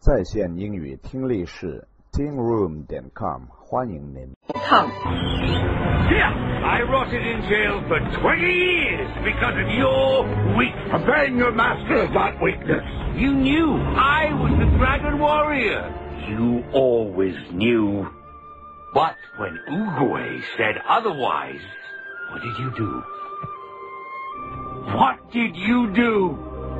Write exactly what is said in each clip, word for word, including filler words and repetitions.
在线英语听力室 ting room 点 com 欢迎您。 Come. Yeah, I rotted in jail for twenty years because of your weakness. Obeying your master is not weakness. You knew I was the Dragon Warrior. You always knew. But when Oogway said otherwise, what did you do? What did you do?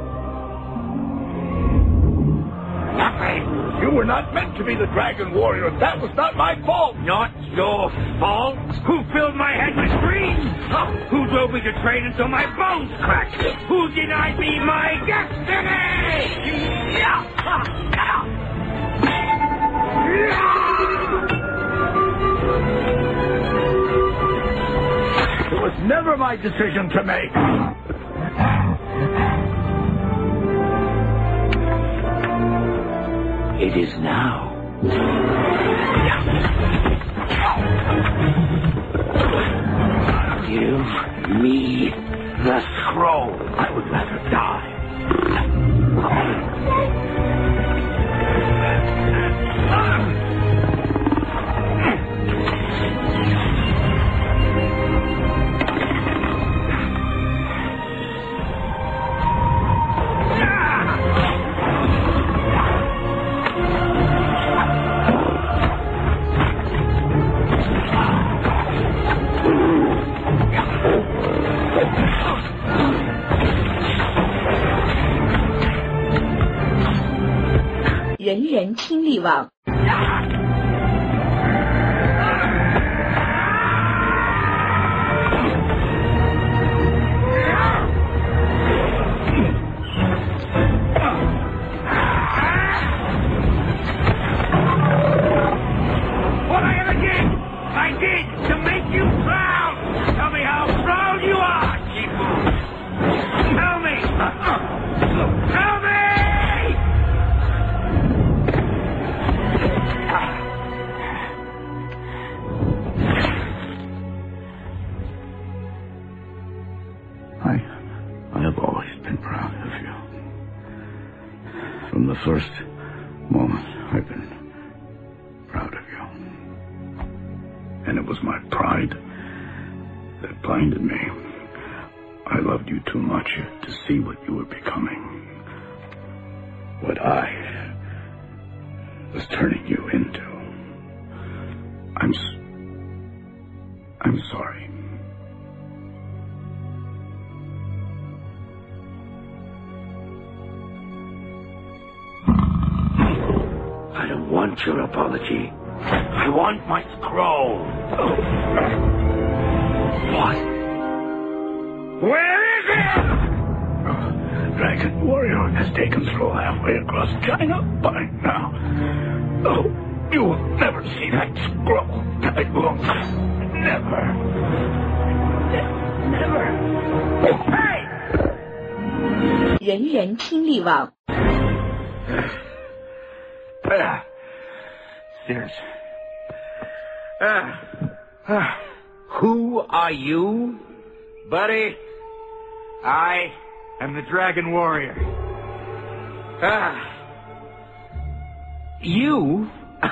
Nothing. You were not meant to be the Dragon Warrior. That was not my fault. Not your fault. Who filled my head with dreams? Who drove me to train until my bones cracked? Who denied me my destiny? It was never my decision to make. It is now. Give me the scroll. I would rather die. "人人听力网。 What I ever did, I did to make you proud. Tell me how proud you are, Chifu. Tell me. Tell me. I, I have always been proud of you. From the first moment, I've been proud of you. And it was my pride that blinded me. I loved you too much to see what you were becoming. What I was turning you into. I'm... s- I'm sorry. I don't want your apology. I want my scroll. What? Where is it? Dragon Warrior has taken Scroll halfway across China by now. Oh, you will never see that scroll. I will never. Never. Hey! 人人听力网。 Ah, stairs. Ah, ah. Who are you, buddy? I am the Dragon Warrior. Ah. You?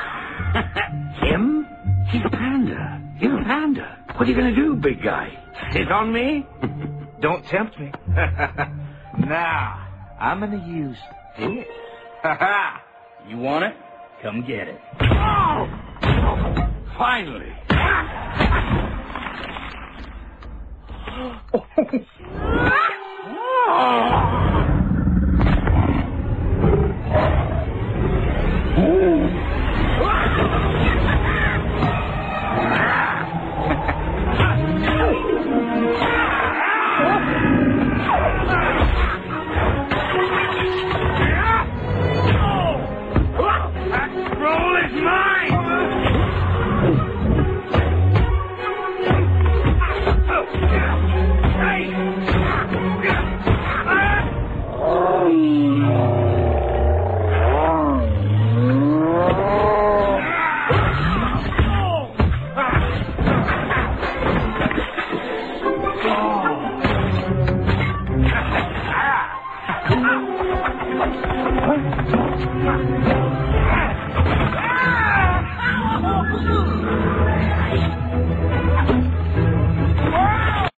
Him? He's a panda. He's a panda. What are you gonna do, big guy? Sit on me? Don't tempt me. Now, I'm gonna use this. Ha ha! You want it? Come get it. Oh! Finally. That scroll is mine! Hey! Ha!